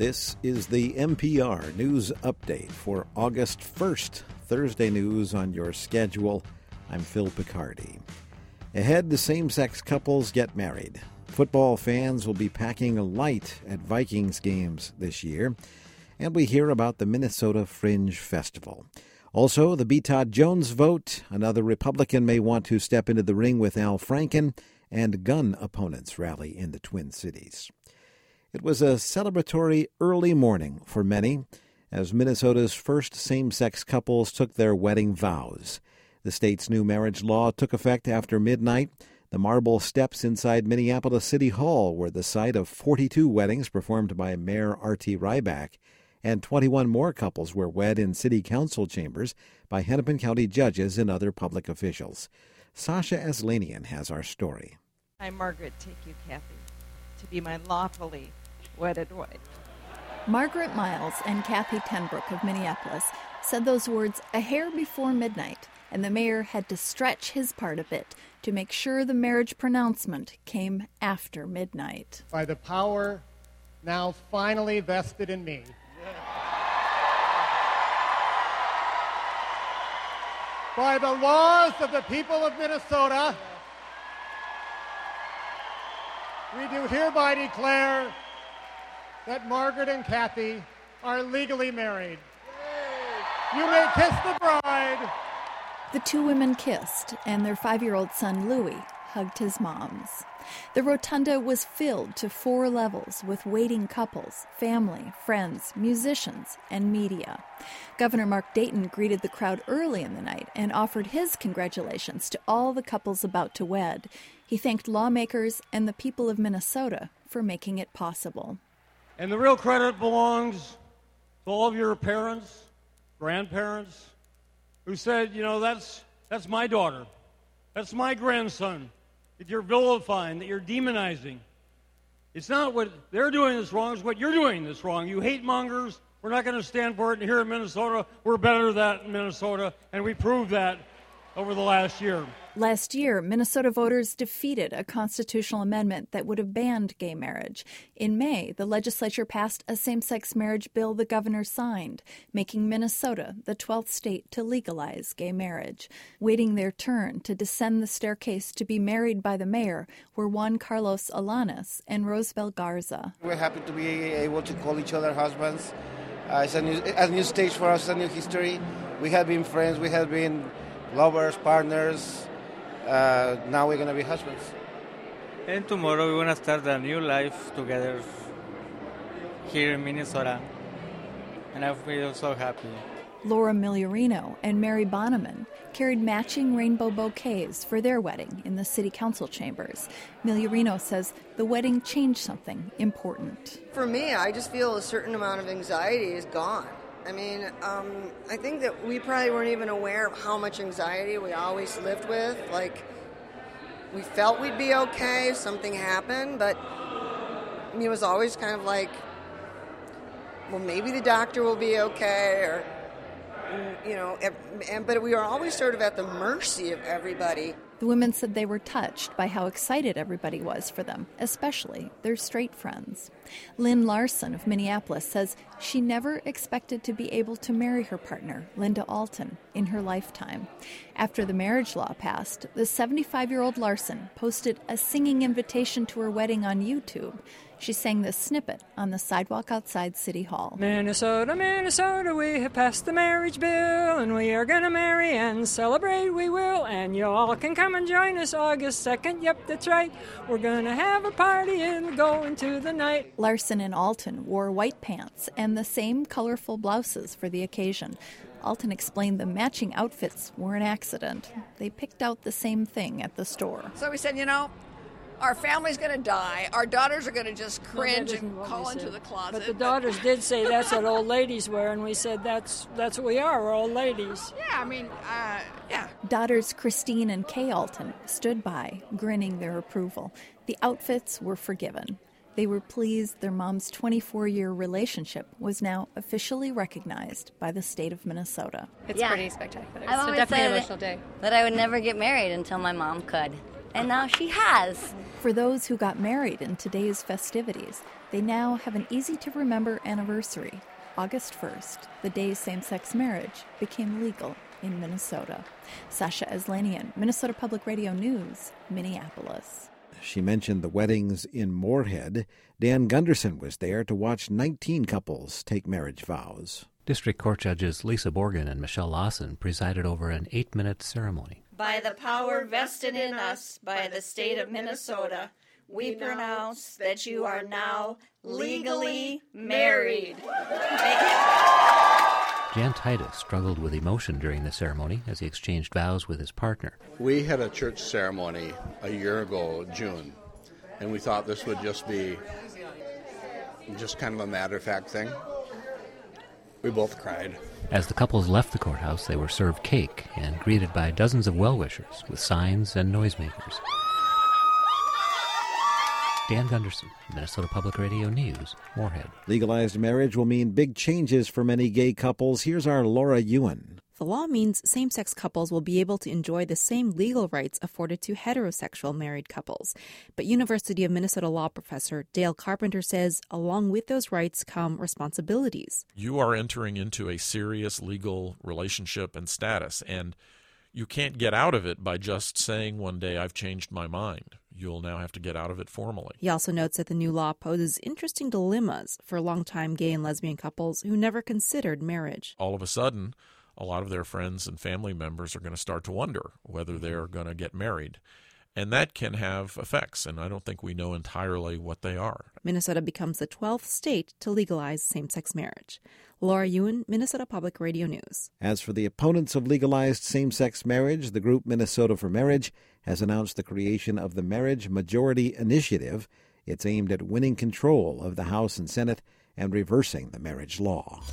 This is the NPR News Update for August 1st, Thursday news on your schedule. I'm Phil Picardi. Ahead, the same-sex couples get married. Football fans will be packing light at Vikings games this year. And we hear about the Minnesota Fringe Festival. Also, the B. Todd Jones vote. Another Republican may want to step into the ring with Al Franken, and gun opponents rally in the Twin Cities. It was a celebratory early morning for many as Minnesota's first same-sex couples took their wedding vows. The state's new marriage law took effect after midnight. The marble steps inside Minneapolis City Hall were the site of 42 weddings performed by Mayor R.T. Rybak, and 21 more couples were wed in city council chambers by Hennepin County judges and other public officials. Sasha Aslanian has our story. I, Margaret, take you, Kathy, to be my lawfully wedded wife. Margaret Miles and Kathy Tenbrook of Minneapolis said those words a hair before midnight, and the mayor had to stretch his part a bit to make sure the marriage pronouncement came after midnight. By the power now finally vested in me, by the laws of the people of Minnesota, we do hereby declare that Margaret and Kathy are legally married. You may kiss the bride. The two women kissed, and their 5-year-old son, Louis, hugged his moms. The rotunda was filled to 4 levels with waiting couples, family, friends, musicians, and media. Governor Mark Dayton greeted the crowd early in the night and offered his congratulations to all the couples about to wed. He thanked lawmakers and the people of Minnesota for making it possible. And the real credit belongs to all of your parents, grandparents, who said, that's my daughter, that's my grandson, that you're vilifying, that you're demonizing. It's not what they're doing that's wrong, it's what you're doing that's wrong. You hate mongers, we're not going to stand for it, and here in Minnesota, we're better than that in Minnesota, and we proved that over the last year. Last year, Minnesota voters defeated a constitutional amendment that would have banned gay marriage. In May, the legislature passed a same-sex marriage bill the governor signed, making Minnesota the 12th state to legalize gay marriage. Waiting their turn to descend the staircase to be married by the mayor were Juan Carlos Alanis and Rosabel Garza. We're happy to be able to call each other husbands. It's a new stage for us, a new history. We have been friends, we have been lovers, partners. Now we're going to be husbands. And tomorrow we're going to start a new life together here in Minnesota. And I feel so happy. Laura Migliorino and Mary Bonneman carried matching rainbow bouquets for their wedding in the city council chambers. Migliorino says the wedding changed something important. For me, I just feel a certain amount of anxiety is gone. I mean, I think that we probably weren't even aware of how much anxiety we always lived with. Like, we felt we'd be okay if something happened, but it was always kind of like, well, maybe the doctor will be okay, or, but we were always sort of at the mercy of everybody. The women said they were touched by how excited everybody was for them, especially their straight friends. Lynn Larson of Minneapolis says she never expected to be able to marry her partner, Linda Alton, in her lifetime. After the marriage law passed, the 75-year-old Larson posted a singing invitation to her wedding on YouTube. She sang this snippet on the sidewalk outside City Hall. Minnesota, Minnesota, we have passed the marriage bill, and we are going to marry and celebrate we will, and you all can come and join us August 2nd. Yep, that's right. We're going to have a party and we're going to the night. Larson and Alton wore white pants and the same colorful blouses for the occasion. Alton explained the matching outfits were an accident. They picked out the same thing at the store. So we said, our family's going to die. Our daughters are going to just cringe and call into the closet. But the daughters did say that's what old ladies wear, and we said that's what we are, we're old ladies. Yeah. Daughters Christine and Kay Alton stood by, grinning their approval. The outfits were forgiven. They were pleased their mom's 24-year relationship was now officially recognized by the state of Minnesota. It's pretty spectacular. It's definitely an emotional day. That I would never get married until my mom could. and now she has. For those who got married in today's festivities, they now have an easy-to-remember anniversary, August 1st, the day same-sex marriage became legal in Minnesota. Sasha Aslanian, Minnesota Public Radio News, Minneapolis. She mentioned the weddings in Moorhead. Dan Gunderson was there to watch 19 couples take marriage vows. District Court Judges Lisa Borgen and Michelle Lawson presided over an 8-minute ceremony. By the power vested in us by the state of Minnesota, we pronounce that you are now legally married. Jan Titus struggled with emotion during the ceremony as he exchanged vows with his partner. We had a church ceremony a year ago, June, and we thought this would just be kind of a matter-of-fact thing. We both cried. As the couples left the courthouse, they were served cake and greeted by dozens of well-wishers with signs and noisemakers. Dan Gunderson, Minnesota Public Radio News, Moorhead. Legalized marriage will mean big changes for many gay couples. Here's our Laura Ewan. The law means same-sex couples will be able to enjoy the same legal rights afforded to heterosexual married couples. But University of Minnesota law professor Dale Carpenter says along with those rights come responsibilities. You are entering into a serious legal relationship and status, and you can't get out of it by just saying one day, I've changed my mind. You'll now have to get out of it formally. He also notes that the new law poses interesting dilemmas for longtime gay and lesbian couples who never considered marriage. All of a sudden, a lot of their friends and family members are going to start to wonder whether they're going to get married. And that can have effects, and I don't think we know entirely what they are. Minnesota becomes the 12th state to legalize same-sex marriage. Laura Ewan, Minnesota Public Radio News. As for the opponents of legalized same-sex marriage, the group Minnesota for Marriage has announced the creation of the Marriage Majority Initiative. It's aimed at winning control of the House and Senate and reversing the marriage law.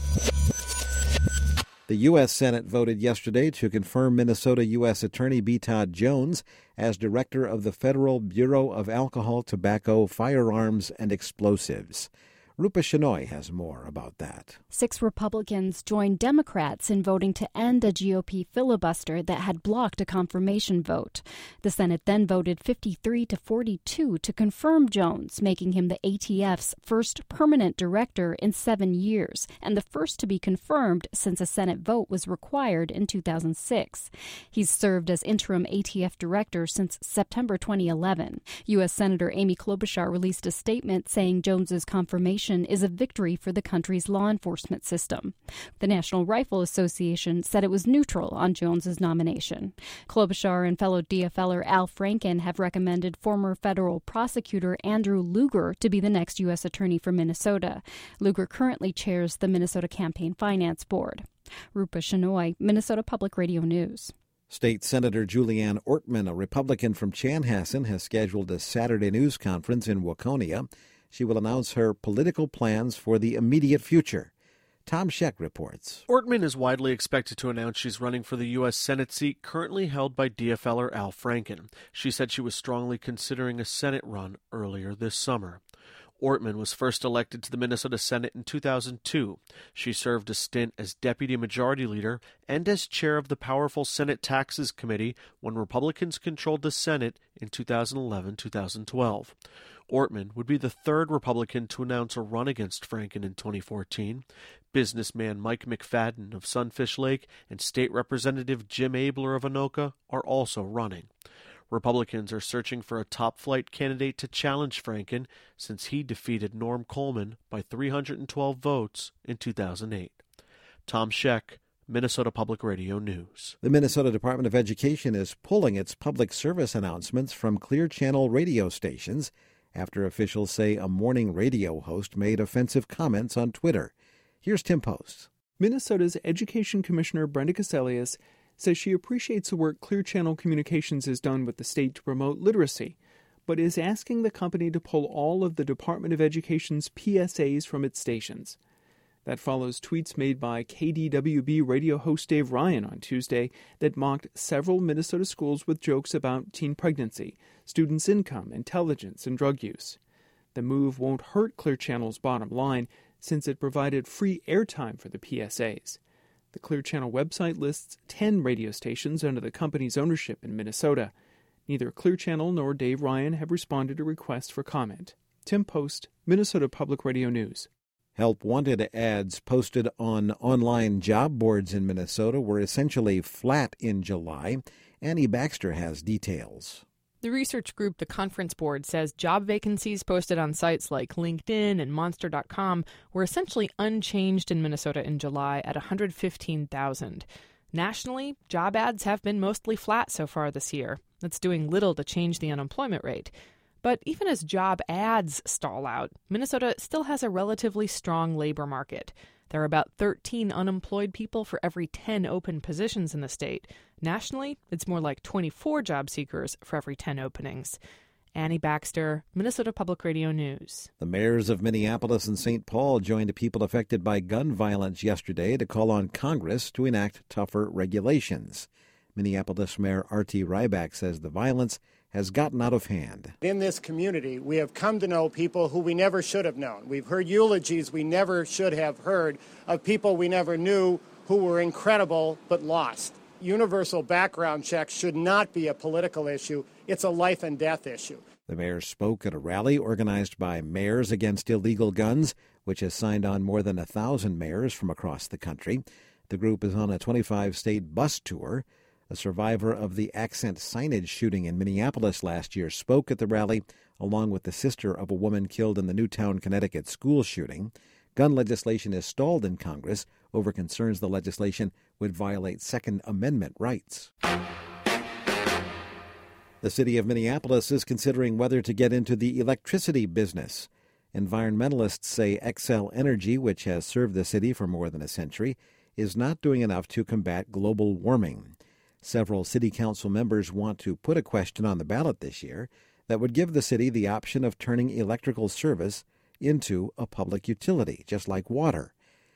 The U.S. Senate voted yesterday to confirm Minnesota U.S. Attorney B. Todd Jones as director of the Federal Bureau of Alcohol, Tobacco, Firearms, and Explosives. Rupa Shenoy has more about that. 6 Republicans joined Democrats in voting to end a GOP filibuster that had blocked a confirmation vote. The Senate then voted 53-42 to confirm Jones, making him the ATF's first permanent director in 7 years, and the first to be confirmed since a Senate vote was required in 2006. He's served as interim ATF director since September 2011. U.S. Senator Amy Klobuchar released a statement saying Jones's confirmation is a victory for the country's law enforcement system. The National Rifle Association said it was neutral on Jones's nomination. Klobuchar and fellow DFLer Al Franken have recommended former federal prosecutor Andrew Lugar to be the next U.S. Attorney for Minnesota. Lugar currently chairs the Minnesota Campaign Finance Board. Rupa Shenoy, Minnesota Public Radio News. State Senator Julianne Ortman, a Republican from Chanhassen, has scheduled a Saturday news conference in Waconia. She will announce her political plans for the immediate future. Tom Scheck reports. Ortman is widely expected to announce she's running for the U.S. Senate seat currently held by DFLer Al Franken. She said she was strongly considering a Senate run earlier this summer. Ortman was first elected to the Minnesota Senate in 2002. She served a stint as Deputy Majority Leader and as chair of the powerful Senate Taxes Committee when Republicans controlled the Senate in 2011-2012. Ortman would be the third Republican to announce a run against Franken in 2014. Businessman Mike McFadden of Sunfish Lake and State Representative Jim Abler of Anoka are also running. Republicans are searching for a top-flight candidate to challenge Franken since he defeated Norm Coleman by 312 votes in 2008. Tom Scheck, Minnesota Public Radio News. The Minnesota Department of Education is pulling its public service announcements from Clear Channel radio stations after officials say a morning radio host made offensive comments on Twitter. Here's Tim Post. Minnesota's Education Commissioner Brenda Cassellius says she appreciates the work Clear Channel Communications has done with the state to promote literacy, but is asking the company to pull all of the Department of Education's PSAs from its stations. That follows tweets made by KDWB radio host Dave Ryan on Tuesday that mocked several Minnesota schools with jokes about teen pregnancy, students' income, intelligence, and drug use. The move won't hurt Clear Channel's bottom line since it provided free airtime for the PSAs. The Clear Channel website lists 10 radio stations under the company's ownership in Minnesota. Neither Clear Channel nor Dave Ryan have responded to requests for comment. Tim Post, Minnesota Public Radio News. Help wanted ads posted on online job boards in Minnesota were essentially flat in July. Annie Baxter has details. The research group The Conference Board says job vacancies posted on sites like LinkedIn and Monster.com were essentially unchanged in Minnesota in July at 115,000. Nationally, job ads have been mostly flat so far this year. That's doing little to change the unemployment rate. But even as job ads stall out, Minnesota still has a relatively strong labor market. There are about 13 unemployed people for every 10 open positions in the state. Nationally, it's more like 24 job seekers for every 10 openings. Annie Baxter, Minnesota Public Radio News. The mayors of Minneapolis and St. Paul joined people affected by gun violence yesterday to call on Congress to enact tougher regulations. Minneapolis Mayor Artie Ryback says the violence has gotten out of hand. In this community, we have come to know people who we never should have known. We've heard eulogies we never should have heard of people we never knew who were incredible but lost. Universal background checks should not be a political issue. It's a life and death issue. The mayor spoke at a rally organized by Mayors Against Illegal Guns, which has signed on more than 1,000 mayors from across the country. The group is on a 25-state bus tour. A survivor of the Accent signage shooting in Minneapolis last year spoke at the rally, along with the sister of a woman killed in the Newtown, Connecticut school shooting. Gun legislation is stalled in Congress over concerns the legislation would violate Second Amendment rights. The city of Minneapolis is considering whether to get into the electricity business. Environmentalists say Xcel Energy, which has served the city for more than a century, is not doing enough to combat global warming. Several city council members want to put a question on the ballot this year that would give the city the option of turning electrical service into a public utility, just like water.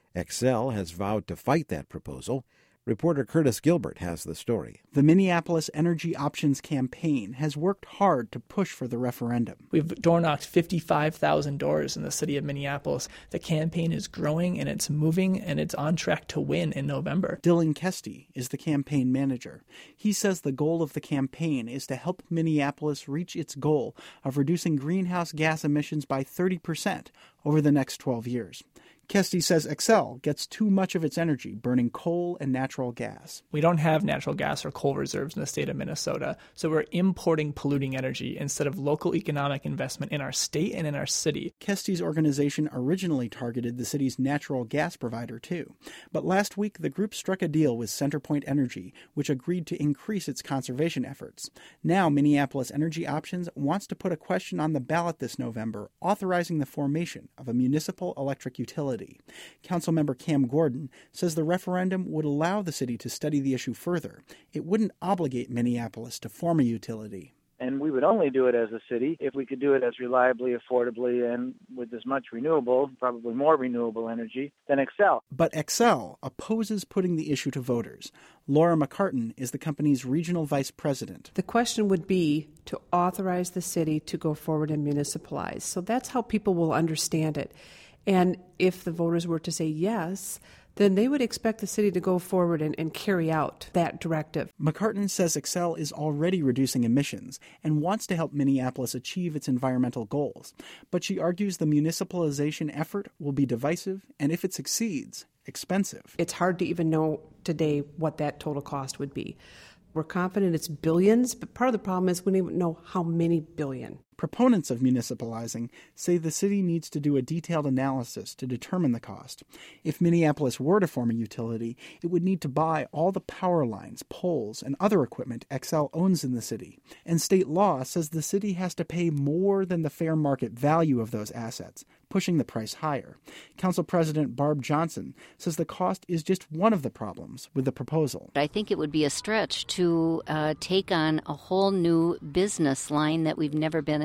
Xcel has vowed to fight that proposal. Reporter Curtis Gilbert has the story. The Minneapolis Energy Options Campaign has worked hard to push for the referendum. We've door-knocked 55,000 doors in the city of Minneapolis. The campaign is growing and it's moving and it's on track to win in November. Dylan Kesty is the campaign manager. He says the goal of the campaign is to help Minneapolis reach its goal of reducing greenhouse gas emissions by 30% over the next 12 years. Kesty says Xcel gets too much of its energy burning coal and natural gas. We don't have natural gas or coal reserves in the state of Minnesota, so we're importing polluting energy instead of local economic investment in our state and in our city. Kesty's organization originally targeted the city's natural gas provider, too. But last week, the group struck a deal with CenterPoint Energy, which agreed to increase its conservation efforts. Now, Minneapolis Energy Options wants to put a question on the ballot this November, authorizing the formation of a municipal electric utility. Councilmember Cam Gordon says the referendum would allow the city to study the issue further. It wouldn't obligate Minneapolis to form a utility. And we would only do it as a city if we could do it as reliably, affordably, and with as much renewable, probably more renewable energy than Xcel. But Xcel opposes putting the issue to voters. Laura McCartan is the company's regional vice president. The question would be to authorize the city to go forward and municipalize. So that's how people will understand it. And if the voters were to say yes, then they would expect the city to go forward and carry out that directive. McCartan says Xcel is already reducing emissions and wants to help Minneapolis achieve its environmental goals. But she argues the municipalization effort will be divisive and, if it succeeds, expensive. It's hard to even know today what that total cost would be. We're confident it's billions, but part of the problem is we don't even know how many billion. Proponents of municipalizing say the city needs to do a detailed analysis to determine the cost. If Minneapolis were to form a utility, it would need to buy all the power lines, poles, and other equipment Xcel owns in the city. And state law says the city has to pay more than the fair market value of those assets, pushing the price higher. Council President Barb Johnson says the cost is just one of the problems with the proposal. I think it would be a stretch to take on a whole new business line that we've never been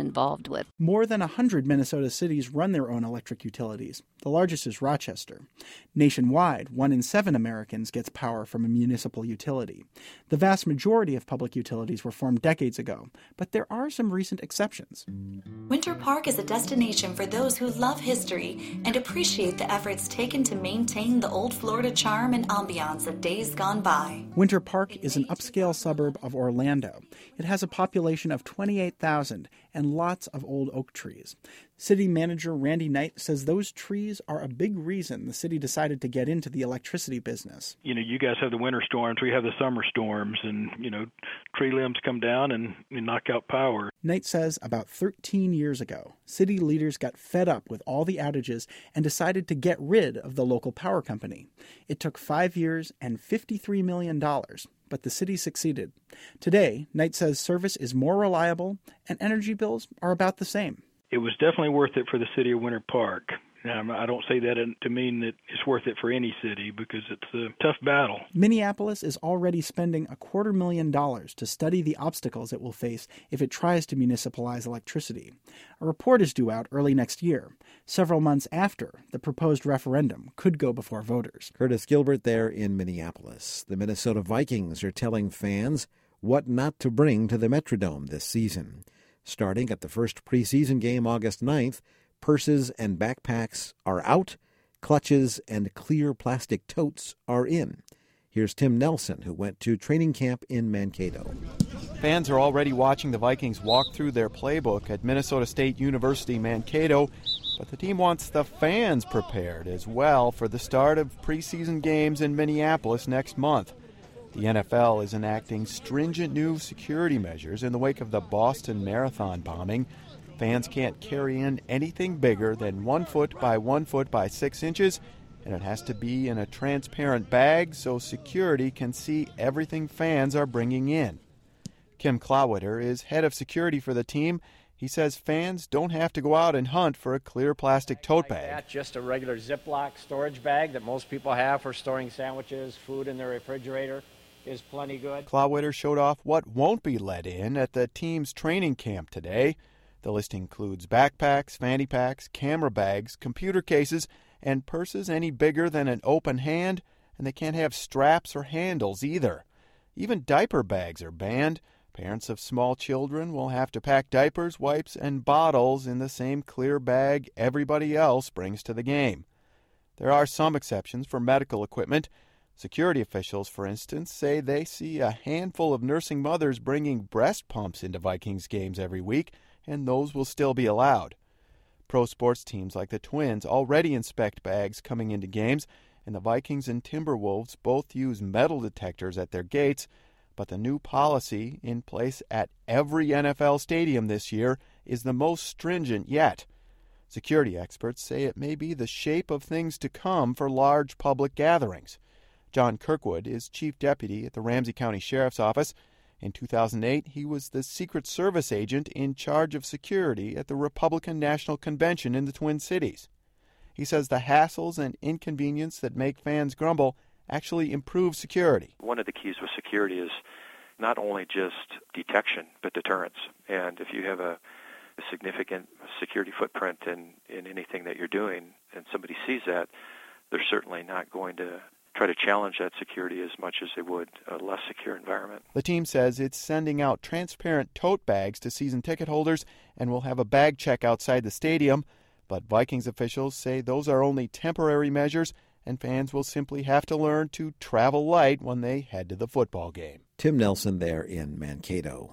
involved with. More than 100 Minnesota cities run their own electric utilities. The largest is Rochester. Nationwide, 1 in 7 Americans gets power from a municipal utility. The vast majority of public utilities were formed decades ago, but there are some recent exceptions. Winter Park is a destination for those who love history and appreciate the efforts taken to maintain the old Florida charm and ambiance of days gone by. Winter Park is an upscale suburb of Orlando. It has a population of 28,000 and lots of old oak trees. City manager Randy Knight says those trees are a big reason the city decided to get into the electricity business. You guys have the winter storms, we have the summer storms, and, tree limbs come down and knock out power. Knight says about 13 years ago, city leaders got fed up with all the outages and decided to get rid of the local power company. It took 5 years and $53 million, but the city succeeded. Today, Knight says service is more reliable and energy bills are about the same. It was definitely worth it for the city of Winter Park. I don't say that to mean that it's worth it for any city, because it's a tough battle. Minneapolis is already spending $250,000 to study the obstacles it will face if it tries to municipalize electricity. A report is due out early next year, several months after the proposed referendum could go before voters. Curtis Gilbert there in Minneapolis. The Minnesota Vikings are telling fans what not to bring to the Metrodome this season. Starting at the first preseason game August 9th, purses and backpacks are out, clutches and clear plastic totes are in. Here's Tim Nelson, who went to training camp in Mankato. Fans are already watching the Vikings walk through their playbook at Minnesota State University Mankato, but the team wants the fans prepared as well for the start of preseason games in Minneapolis next month. The NFL is enacting stringent new security measures in the wake of the Boston Marathon bombing. Fans can't carry in anything bigger than 1 foot by 1 foot by 6 inches, and it has to be in a transparent bag so security can see everything fans are bringing in. Kim Klawiter is head of security for the team. He says fans don't have to go out and hunt for a clear plastic tote bag. That's just a regular Ziploc storage bag that most people have for storing sandwiches, food in their refrigerator. Is plenty good. Klawiter showed off what won't be let in at the team's training camp today. The list includes backpacks, fanny packs, camera bags, computer cases, and purses any bigger than an open hand, and they can't have straps or handles either. Even diaper bags are banned. Parents of small children will have to pack diapers, wipes, and bottles in the same clear bag everybody else brings to the game. There are some exceptions for medical equipment. Security officials, for instance, say they see a handful of nursing mothers bringing breast pumps into Vikings games every week, and those will still be allowed. Pro sports teams like the Twins already inspect bags coming into games, and the Vikings and Timberwolves both use metal detectors at their gates, but the new policy in place at every NFL stadium this year is the most stringent yet. Security experts say it may be the shape of things to come for large public gatherings. John Kirkwood is chief deputy at the Ramsey County Sheriff's Office. In 2008, he was the Secret Service agent in charge of security at the Republican National Convention in the Twin Cities. He says the hassles and inconvenience that make fans grumble actually improve security. One of the keys with security is not only just detection, but deterrence. And if you have a significant security footprint in anything that you're doing and somebody sees that, they're certainly not going to try to challenge that security as much as they would a less secure environment. The team says it's sending out transparent tote bags to season ticket holders and will have a bag check outside the stadium. But Vikings officials say those are only temporary measures, and fans will simply have to learn to travel light when they head to the football game. Tim Nelson there in Mankato.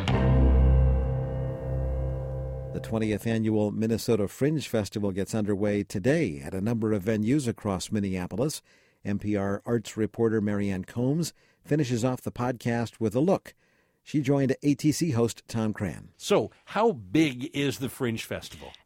The 20th annual Minnesota Fringe Festival gets underway today at a number of venues across Minneapolis. NPR arts reporter Marianne Combs finishes off the podcast with a look. She joined ATC host Tom Cran. So, how big is the Fringe Festival?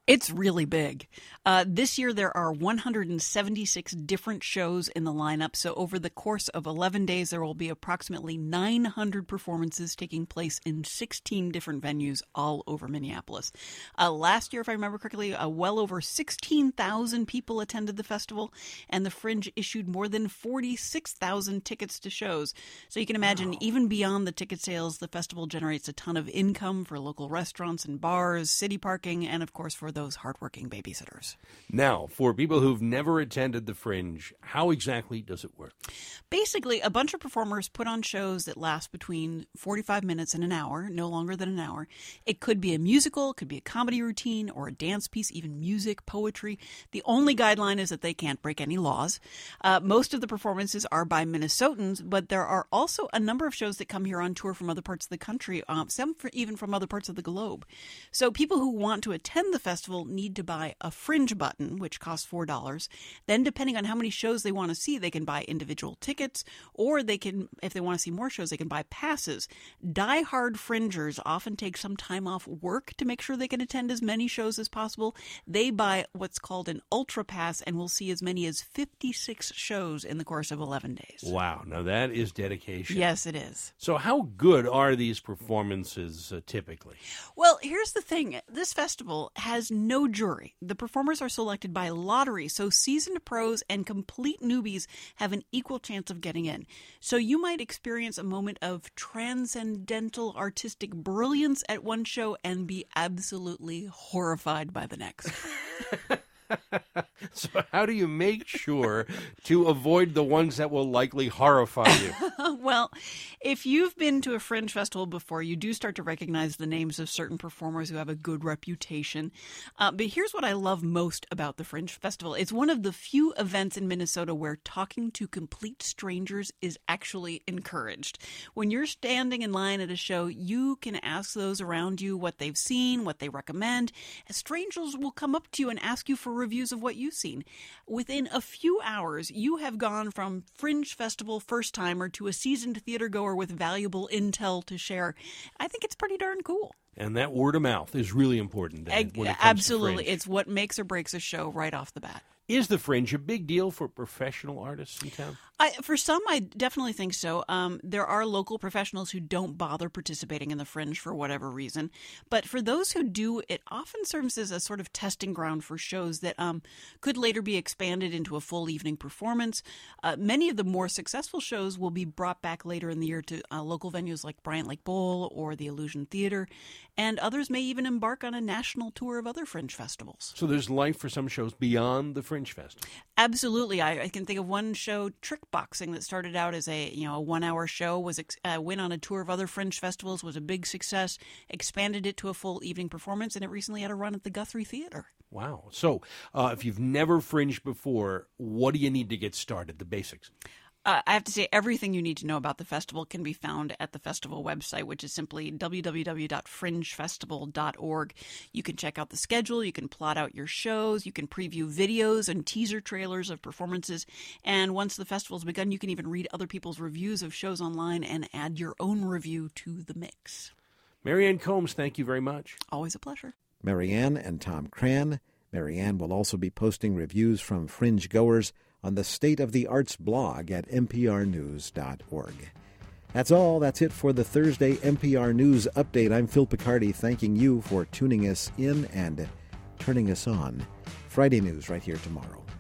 It's really big. This year, there are 176 different shows in the lineup. So over the course of 11 days, there will be approximately 900 performances taking place in 16 different venues all over Minneapolis. Last year, if I remember correctly, well over 16,000 people attended the festival, and the Fringe issued more than 46,000 tickets to shows. So you can imagine, even beyond the ticket sales, the festival generates a ton of income for local restaurants and bars, city parking, and of course for those hardworking babysitters. Now, for people who've never attended the Fringe, how exactly does it work? Basically, a bunch of performers put on shows that last between 45 minutes and an hour, no longer than an hour. It could be a musical, it could be a comedy routine, or a dance piece, even music, poetry. The only guideline is that they can't break any laws. Most of the performances are by Minnesotans, but there are also a number of shows that come here on tour from other parts of the country, some even from other parts of the globe. So people who want to attend the festival need to buy a Fringe button, which costs $4. Then, depending on how many shows they want to see, they can buy individual tickets, or they can, if they want to see more shows, they can buy passes. Die-hard Fringers often take some time off work to make sure they can attend as many shows as possible. They buy what's called an Ultra Pass and will see as many as 56 shows in the course of 11 days. Wow, now that is dedication. Yes, it is. So how good are these performances typically? Well, here's the thing. This festival has no jury. The performers are selected by lottery, so seasoned pros and complete newbies have an equal chance of getting in. So you might experience a moment of transcendental artistic brilliance at one show and be absolutely horrified by the next. So how do you make sure to avoid the ones that will likely horrify you? Well, if you've been to a Fringe festival before, you do start to recognize the names of certain performers who have a good reputation. But here's what I love most about the Fringe Festival. It's one of the few events in Minnesota where talking to complete strangers is actually encouraged. When you're standing in line at a show, you can ask those around you what they've seen, what they recommend. Strangers will come up to you and ask you for reviews of what you've seen. Within a few hours, you have gone from Fringe Festival first-timer to a seasoned theater goer with valuable intel to share. I think it's pretty darn cool. And that word of mouth is really important then, when it comes Absolutely. to Fringe. It's what makes or breaks a show right off the bat. Is the Fringe a big deal for professional artists in town? For some, I definitely think so. There are local professionals who don't bother participating in the Fringe for whatever reason. But for those who do, it often serves as a sort of testing ground for shows that could later be expanded into a full evening performance. Many of the more successful shows will be brought back later in the year to local venues like Bryant Lake Bowl or the Illusion Theater. And others may even embark on a national tour of other Fringe festivals. So there's life for some shows beyond the Fringe Festival. Absolutely. I can think of one show, Trick Boxing, that started out as a 1-hour show, went on a tour of other Fringe festivals, was a big success, expanded it to a full evening performance, and it recently had a run at the Guthrie Theater. Wow. So if you've never fringed before, what do you need to get started, the basics? I have to say, everything you need to know about the festival can be found at the festival website, which is simply www.fringefestival.org. You can check out the schedule, you can plot out your shows, you can preview videos and teaser trailers of performances, and once the festival's begun, you can even read other people's reviews of shows online and add your own review to the mix. Marianne Combs, thank you very much. Always a pleasure. Marianne and Tom Cran. Marianne will also be posting reviews from Fringe goers on the State of the Arts blog at mprnews.org. That's all. That's it for the Thursday NPR News Update. I'm Phil Picardi, thanking you for tuning us in and turning us on. Friday news right here tomorrow.